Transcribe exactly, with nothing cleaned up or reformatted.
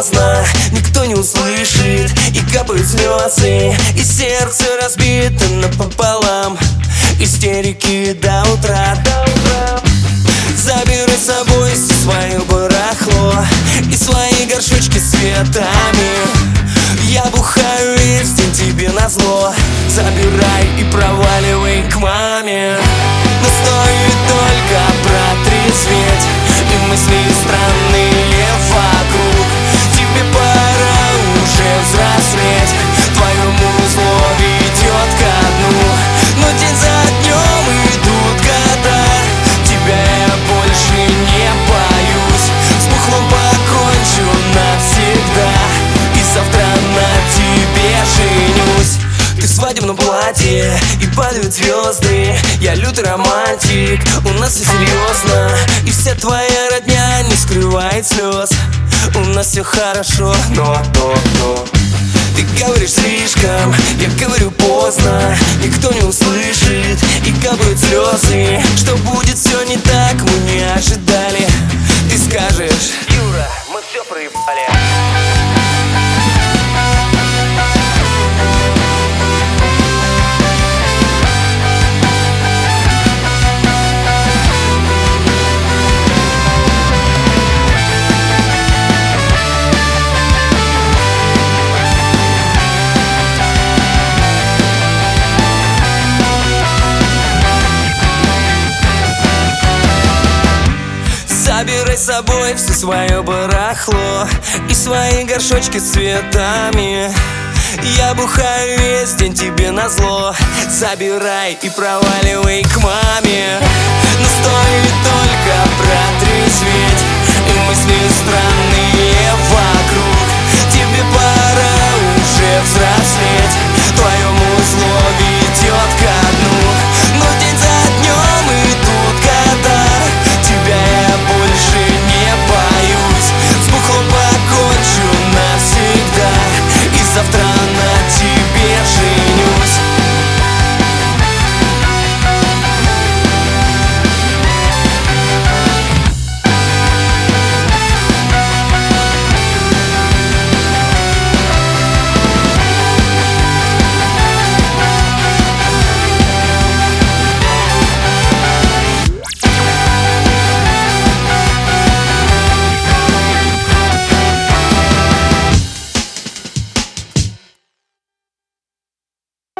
поздно, никто не услышит, и капают слезы, и сердце разбито напополам. Истерики до утра. Забирай с собой все свое барахло и свои горшочки с цветами. Я бухаю весь день тебе назло. Забирай и проваливай к маме. Но стоит только протрезветь, и мысли странные вокруг. Тебе пора уже взрослеть, твое музло ведет ко дну. Но день за днем идут года, тебя я больше не боюсь. С бухлом покончу навсегда, и завтра на тебе женюсь. Ты в свадебном платье, и падают звезды. Я лютый романтик, у нас все серьезно, и вся твоя родня не скрывает слез. У нас все хорошо, но, но, но ты говоришь слишком, я говорю поздно, никто не услышит, и капают слезы. Что будет все не так, мы не ожидали. Ты скажешь: Юра, мы все проебали. Забирай с собой все свое барахло и свои горшочки с цветами. Я бухаю весь день тебе назло. Забирай и проваливай к маме.